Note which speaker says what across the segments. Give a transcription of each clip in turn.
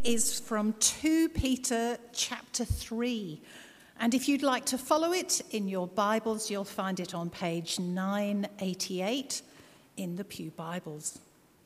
Speaker 1: is from 2 Peter chapter 3. And if you'd like to follow it in your Bibles, you'll find it on page 988 in the Pew Bibles.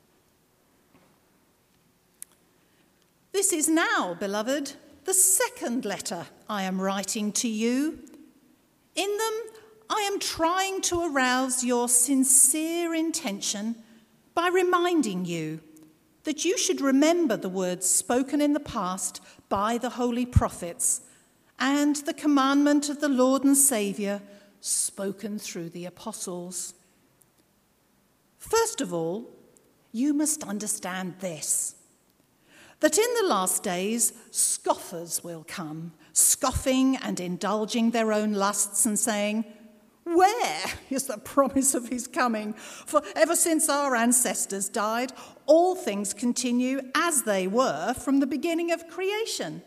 Speaker 1: This is now, beloved, the second letter I am writing to you. In them, I am trying to arouse your sincere intention by reminding you that you should remember the words spoken in the past by the holy prophets and the commandment of the Lord and Saviour spoken through the apostles. First of all, you must understand this, that in the last days scoffers will come, scoffing and indulging their own lusts and saying, "Where is the promise of his coming? For ever since our ancestors died, all things continue as they were from the beginning of creation."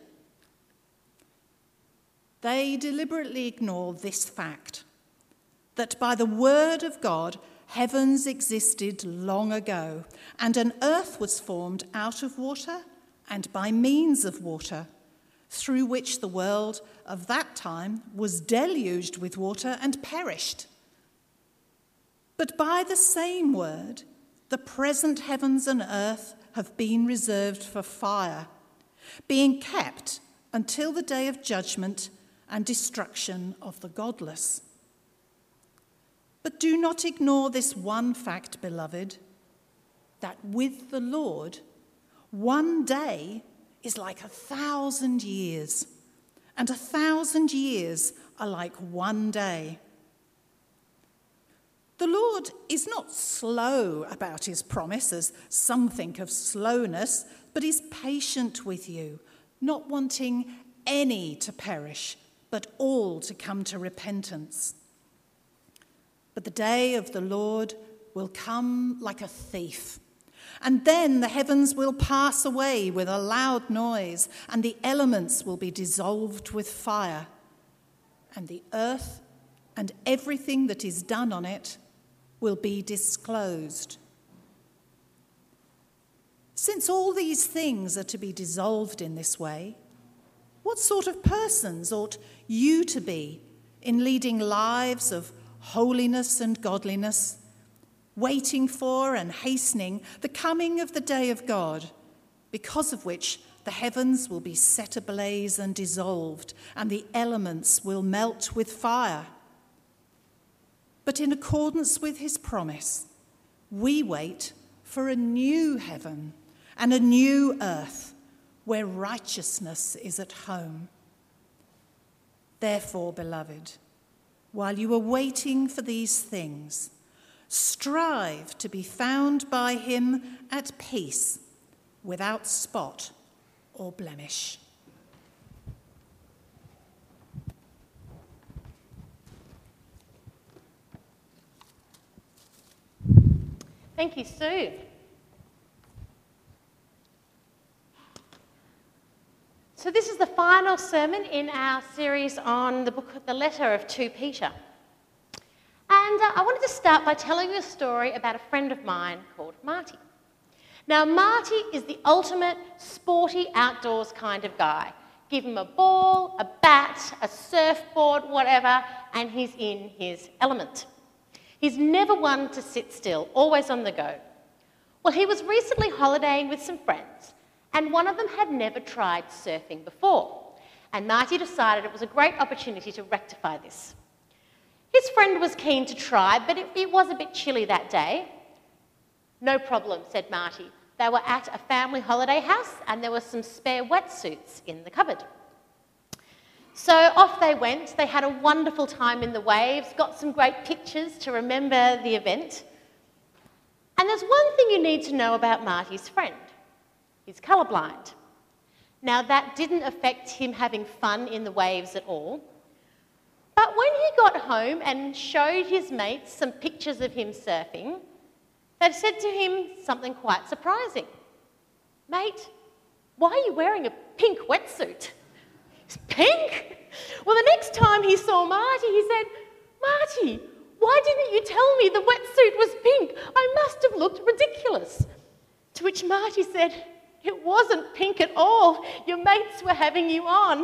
Speaker 1: They deliberately ignore this fact, that by the word of God, heavens existed long ago, and an earth was formed out of water and by means of water, through which the world of that time was deluged with water and perished. But by the same word, the present heavens and earth have been reserved for fire, being kept until the day of judgment and destruction of the godless. But do not ignore this one fact, beloved, that with the Lord, one day is like 1,000 years, and 1,000 years are like one day. The Lord is not slow about his promise, as some think of slowness, but is patient with you, not wanting any to perish, but all to come to repentance. But the day of the Lord will come like a thief, and then the heavens will pass away with a loud noise, and the elements will be dissolved with fire, and the earth and everything that is done on it will be disclosed. Since all these things are to be dissolved in this way, what sort of persons ought you to be in leading lives of holiness and godliness, waiting for and hastening the coming of the day of God, because of which the heavens will be set ablaze and dissolved, and the elements will melt with fire? But in accordance with his promise, we wait for a new heaven and a new earth, where righteousness is at home. Therefore, beloved, while you are waiting for these things, strive to be found by him at peace, without spot or blemish.
Speaker 2: Thank you, Sue. So this is the final sermon in our series on the letter of 2 Peter. And I wanted to start by telling you a story about a friend of mine called Marty. Now, Marty is the ultimate sporty outdoors kind of guy. Give him a ball, a bat, a surfboard, whatever, and he's in his element. He's never one to sit still, always on the go. Well, he was recently holidaying with some friends, and one of them had never tried surfing before. And Marty decided it was a great opportunity to rectify this. His friend was keen to try, but it was a bit chilly that day. "No problem," said Marty. They were at a family holiday house and there were some spare wetsuits in the cupboard. So off they went. They had a wonderful time in the waves, got some great pictures to remember the event. And there's one thing you need to know about Marty's friend. He's colourblind. Now, that didn't affect him having fun in the waves at all. But when he got home and showed his mates some pictures of him surfing, they said to him something quite surprising. "Mate, why are you wearing a pink wetsuit?" "Pink?" Well, the next time he saw Marty, he said, "Marty, why didn't you tell me the wetsuit was pink? I must have looked ridiculous." To which Marty said, It wasn't pink at all. Your mates were having you on.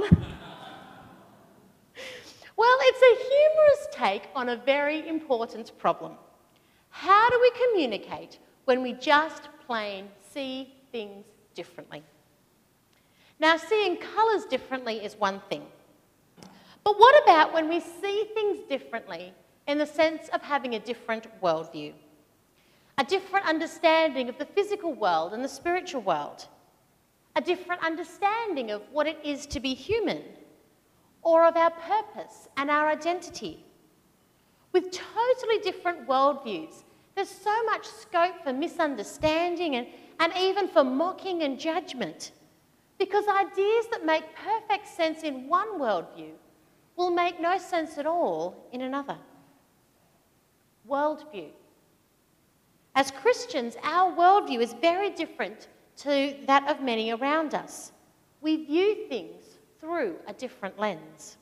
Speaker 2: Well, it's a humorous take on a very important problem. How do we communicate when we just plain see things differently? Now, seeing colours differently is one thing. But what about when we see things differently in the sense of having a different worldview? A different understanding of the physical world and the spiritual world? A different understanding of what it is to be human? Or of our purpose and our identity? With totally different worldviews, there's so much scope for misunderstanding and even for mocking and judgment, because ideas that make perfect sense in one worldview will make no sense at all in another. Worldview. As Christians, our worldview is very different to that of many around us. We view things through a different lens.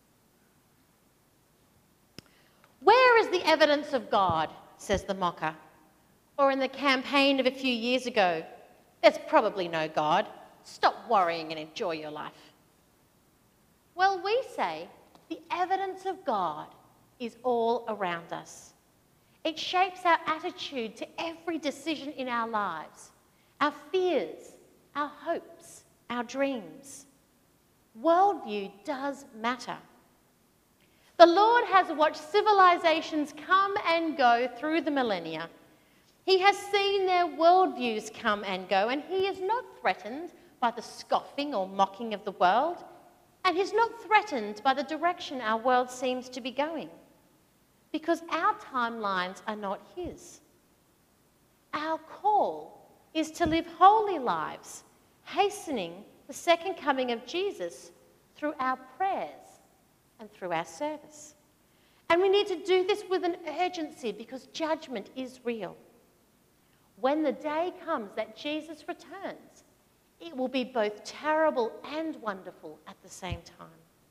Speaker 2: Where is the evidence of God, says the mocker? Or in the campaign of a few years ago, there's probably no God. Stop worrying and enjoy your life. Well, we say the evidence of God is all around us. It shapes our attitude to every decision in our lives, our fears, our hopes, our dreams. Worldview does matter. The Lord has watched civilizations come and go through the millennia. He has seen their worldviews come and go, and he is not threatened by the scoffing or mocking of the world, and he's not threatened by the direction our world seems to be going, because our timelines are not his. Our call is to live holy lives, hastening the second coming of Jesus through our prayers and through our service. And we need to do this with an urgency because judgment is real. When the day comes that Jesus returns, it will be both terrible and wonderful at the same time.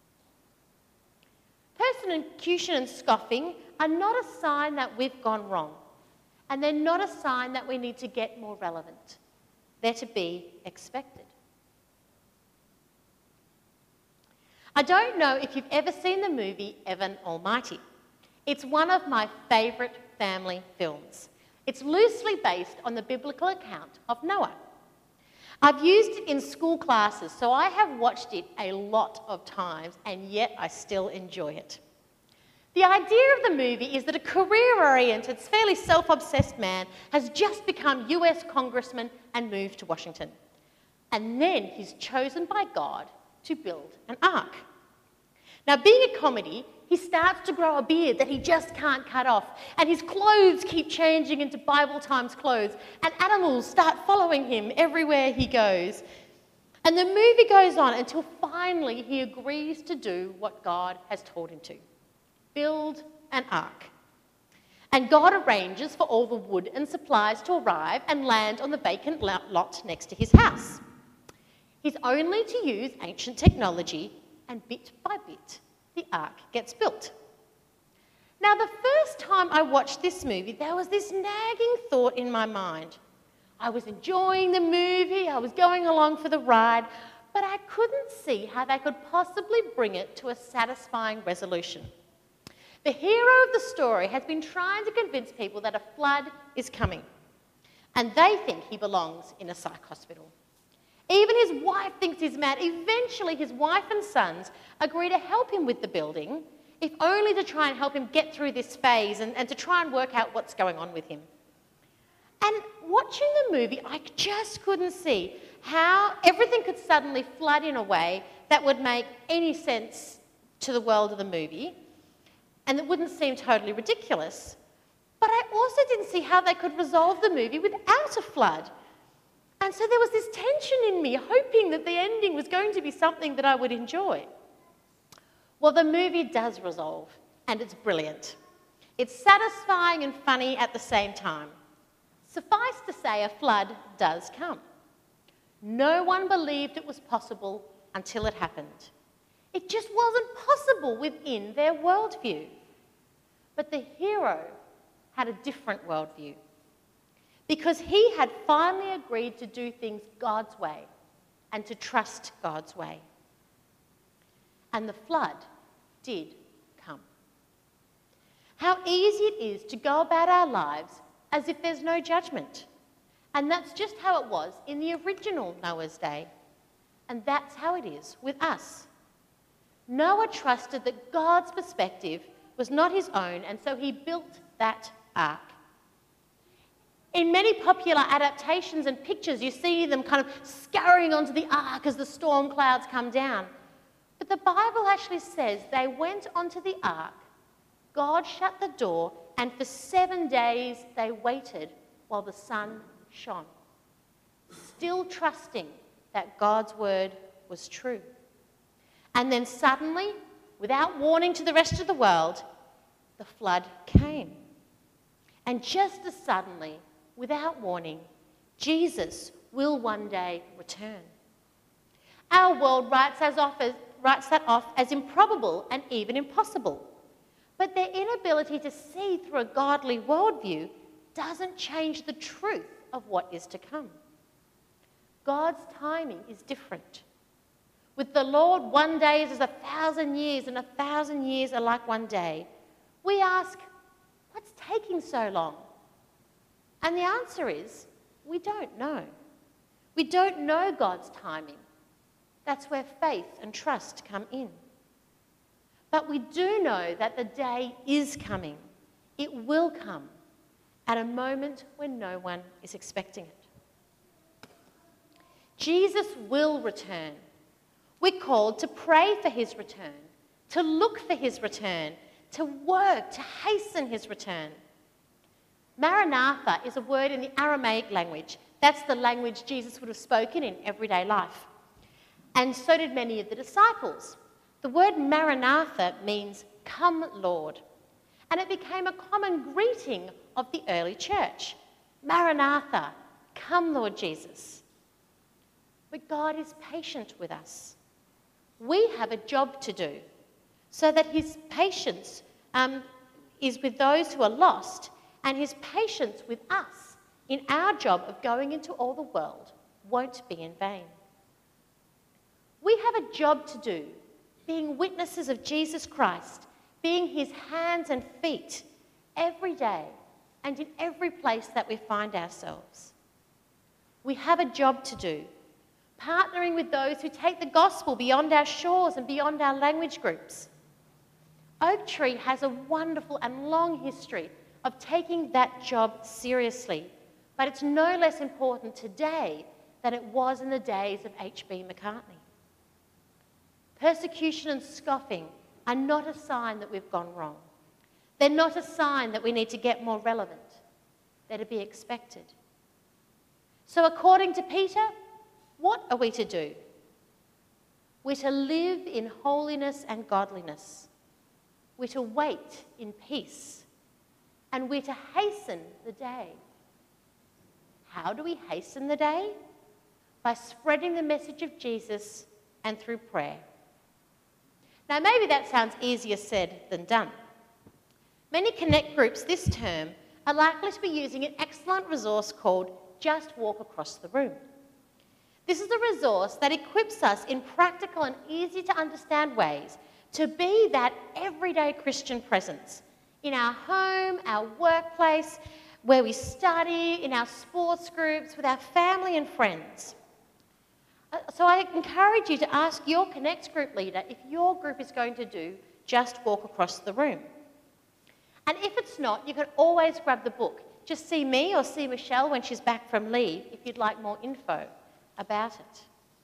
Speaker 2: Persecution and scoffing are not a sign that we've gone wrong, and they're not a sign that we need to get more relevant. They're to be expected. I don't know if you've ever seen the movie Evan Almighty. It's one of my favourite family films. It's loosely based on the biblical account of Noah. I've used it in school classes, so I have watched it a lot of times, and yet I still enjoy it. The idea of the movie is that a career-oriented, fairly self-obsessed man has just become US congressman and moved to Washington. And then he's chosen by God to build an ark. Now, being a comedy, he starts to grow a beard that he just can't cut off, and his clothes keep changing into Bible times clothes, and animals start following him everywhere he goes. And the movie goes on until finally he agrees to do what God has told him to: build an ark. And God arranges for all the wood and supplies to arrive and land on the vacant lot next to his house. He's only to use ancient technology, and bit by bit, the ark gets built. Now, the first time I watched this movie, there was this nagging thought in my mind. I was enjoying the movie, I was going along for the ride, but I couldn't see how they could possibly bring it to a satisfying resolution. The hero of the story has been trying to convince people that a flood is coming, and they think he belongs in a psych hospital. Even his wife thinks he's mad. Eventually, his wife and sons agree to help him with the building, if only to try and help him get through this phase and to try and work out what's going on with him. And watching the movie, I just couldn't see how everything could suddenly flood in a way that would make any sense to the world of the movie, and it wouldn't seem totally ridiculous. But I also didn't see how they could resolve the movie without a flood. And so there was this tension in me, hoping that the ending was going to be something that I would enjoy. Well, the movie does resolve, and it's brilliant. It's satisfying and funny at the same time. Suffice to say, a flood does come. No one believed it was possible until it happened. It just wasn't possible within their worldview. But the hero had a different worldview. because he had finally agreed to do things God's way and to trust God's way. And the flood did come. How easy it is to go about our lives as if there's no judgment. And that's just how it was in the original Noah's day. And that's how it is with us. Noah trusted that God's perspective was not his own, and so he built that ark. In many popular adaptations and pictures, you see them kind of scurrying onto the ark as the storm clouds come down. But the Bible actually says they went onto the ark, God shut the door, and for 7 days they waited while the sun shone, still trusting that God's word was true. And then suddenly, without warning to the rest of the world, the flood came. And just as suddenly, without warning, Jesus will one day return. Our world writes that off as improbable and even impossible. But their inability to see through a godly worldview doesn't change the truth of what is to come. God's timing is different. With the Lord, one day is as 1,000 years, and 1,000 years are like one day. We ask, what's taking so long? And the answer is, we don't know. We don't know God's timing. That's where faith and trust come in. But we do know that the day is coming. It will come at a moment when no one is expecting it. Jesus will return. We're called to pray for his return, to look for his return, to work to hasten his return. Maranatha is a word in the Aramaic language. That's the language Jesus would have spoken in everyday life. And so did many of the disciples. The word Maranatha means, "Come, Lord." And it became a common greeting of the early church. Maranatha, come, Lord Jesus. But God is patient with us. We have a job to do so that his patience is with those who are lost, and his patience with us in our job of going into all the world won't be in vain. We have a job to do, being witnesses of Jesus Christ, being his hands and feet every day and in every place that we find ourselves. We have a job to do, partnering with those who take the gospel beyond our shores and beyond our language groups. Oak Tree has a wonderful and long history of taking that job seriously, but it's no less important today than it was in the days of H.B. Macartney. Persecution and scoffing are not a sign that we've gone wrong. They're not a sign that we need to get more relevant. They're to be expected. So according to Peter, what are we to do? We're to live in holiness and godliness. We're to wait in peace. And we're to hasten the day. How do we hasten the day? By spreading the message of Jesus and through prayer. Now, maybe that sounds easier said than done. Many Connect groups this term are likely to be using an excellent resource called Just Walk Across the Room. This is a resource that equips us in practical and easy to understand ways to be that everyday Christian presence in our home, our workplace, where we study, in our sports groups, with our family and friends. So I encourage you to ask your Connect group leader if your group is going to do Just Walk Across the Room. And if it's not, you can always grab the book. Just see me or see Michelle when she's back from leave if you'd like more info about it.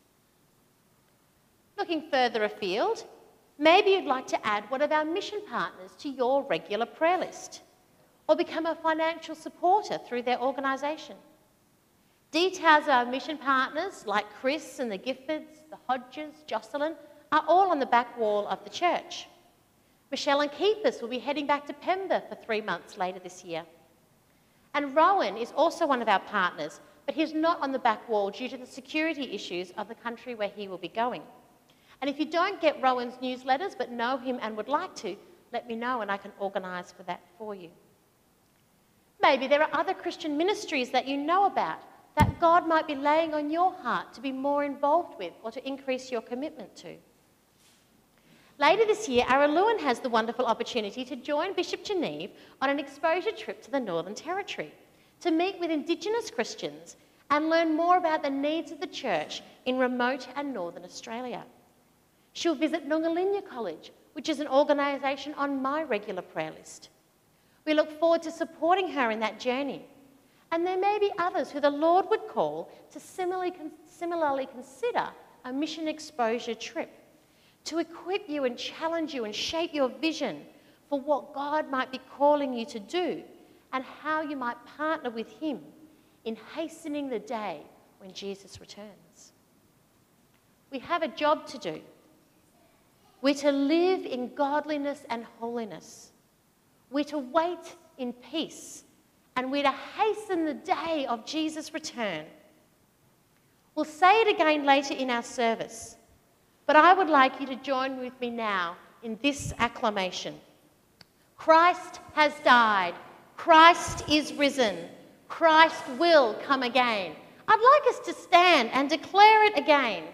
Speaker 2: Looking further afield, maybe you'd like to add one of our mission partners to your regular prayer list, or become a financial supporter through their organisation. Details of our mission partners, like Chris and the Giffords, the Hodges, Jocelyn, are all on the back wall of the church. Michelle and Keepers will be heading back to Pemba for 3 months later this year. And Rowan is also one of our partners, but he's not on the back wall due to the security issues of the country where he will be going. And if you don't get Rowan's newsletters but know him and would like to, let me know and I can organise for that for you. Maybe there are other Christian ministries that you know about that God might be laying on your heart to be more involved with or to increase your commitment to. Later this year, Araluen has the wonderful opportunity to join Bishop Genevieve on an exposure trip to the Northern Territory to meet with Indigenous Christians and learn more about the needs of the church in remote and Northern Australia. She'll visit Nungalinya College, which is an organisation on my regular prayer list. We look forward to supporting her in that journey. And there may be others who the Lord would call to similarly consider a mission exposure trip to equip you and challenge you and shape your vision for what God might be calling you to do and how you might partner with him in hastening the day when Jesus returns. We have a job to do. We're to live in godliness and holiness. We're to wait in peace, and we're to hasten the day of Jesus' return. We'll say it again later in our service, but I would like you to join with me now in this acclamation. Christ has died. Christ is risen. Christ will come again. I'd like us to stand and declare it again.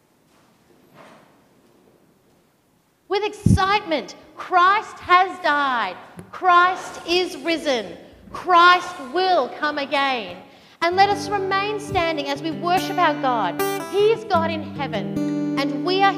Speaker 2: With excitement, Christ has died. Christ is risen. Christ will come again. And let us remain standing as we worship our God. He is God in heaven, and we are